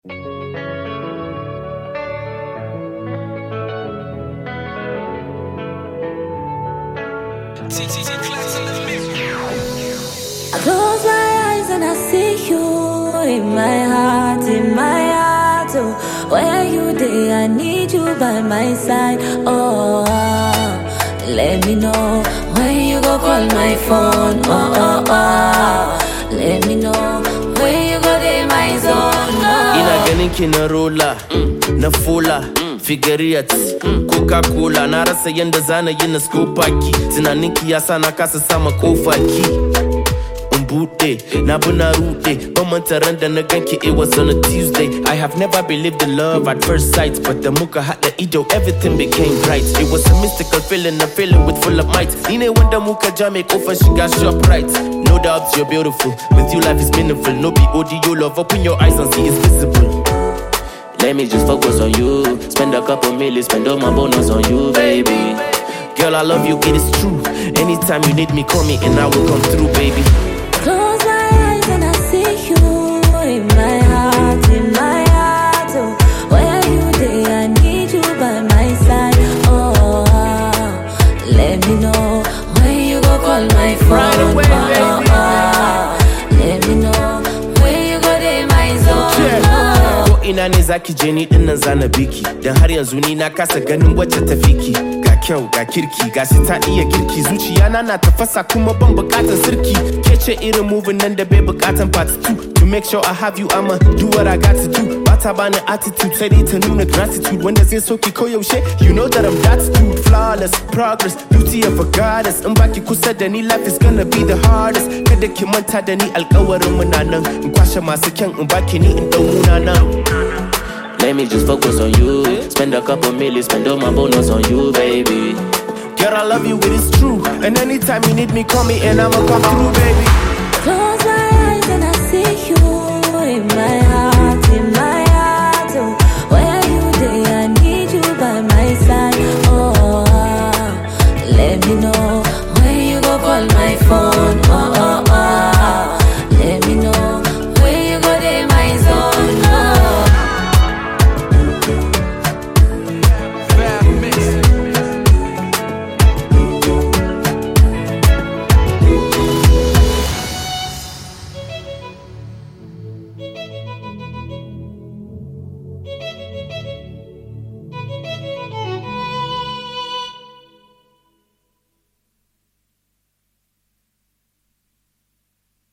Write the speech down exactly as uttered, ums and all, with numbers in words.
I close my eyes and I see you in my heart, in my heart. Oh, where you there? I need you by my side. Oh, let me know when you go call my phone. Oh, oh, oh. Let me know when you go there my zone. Oh. Ina ganin ki na rola, na fula, figuriyat, Coca-Cola. Na rasa yanda zana yi na scopa ki. Tunanin ki yasa na kasa sama kofa ki. Bude, na buna rude, but mantaran da na ganki, it was on a Tuesday. I have never believed in love at first sight, but the muka had the ido, everything became bright. It was a mystical feeling, a feeling with full of might. Nine when the muka jam make off and she got sharp right. No doubts you're beautiful, with you life is meaningful. No be audio love, open your eyes and see it's visible. Let me just focus on you, spend a couple million, spend all my bonus on you, baby. Girl, I love you, it is true. Anytime you need me, call me and I will come through, baby. Close my eyes and I see you in my heart, in my heart. Oh, where you there? I need you by my side. Oh, let me know when you go call my phone. Right away, oh, baby. oh, oh. Let me know when you go there my zone. Yeah. Oh. Ko ina ne zaki je ni dinnan zana biki, dan har yanzu ni na kasa ganin wacce ta fiki. Ga kyau ga kirki, ga shi ta iya girki, zuciya na na tafasa kuma ban bukatan sirki. Kece irin moving nan da bai bukatan part two. To make sure I have you, I'ma do what I got to do. Bata bani attitude, sai dai ta nuna gratitude. Wanda zai so ki koyaushe, you know that I'm that dude. Flawless progress, beauty of a goddess. In baki kusa da ni, life is gonna be the hardest. Kada ki manta da ni, alƙawarin mu na nan. In kwashe masu kyan, in baki ni, in dau munanan. Let me just focus on you, spend a couple million, spend all my bonus on you, baby. Girl, I love you, it is true. And anytime you need me, call me and I'ma come through, baby. Close my